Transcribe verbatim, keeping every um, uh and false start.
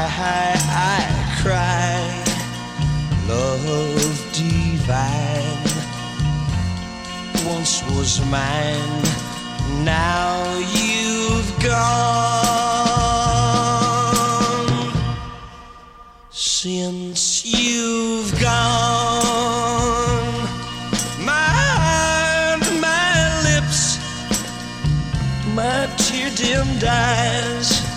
I cry, love divine, once was mine, now you've gone. Since you've gone, my heart, my lips, my tear-dimmed eyes,